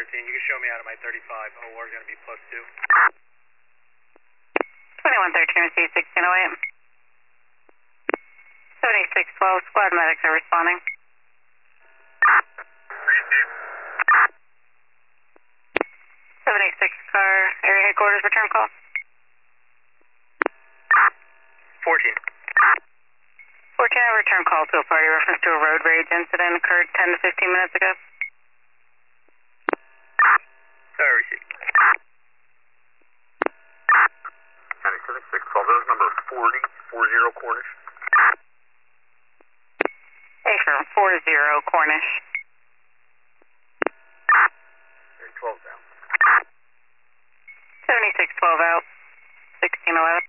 13. You can show me out of my 35. OR is going to be +2. 2113, receive 1608. 7612, squad medics are responding. 76 car, area headquarters, return call. 14. 14, I return call to a party reference to a road rage incident occurred 10 to 15 minutes ago. Sorry, received. 7612, that was number 40 Cornish. Affirm, 40 Cornish. 12 down. 7612 out, 1611.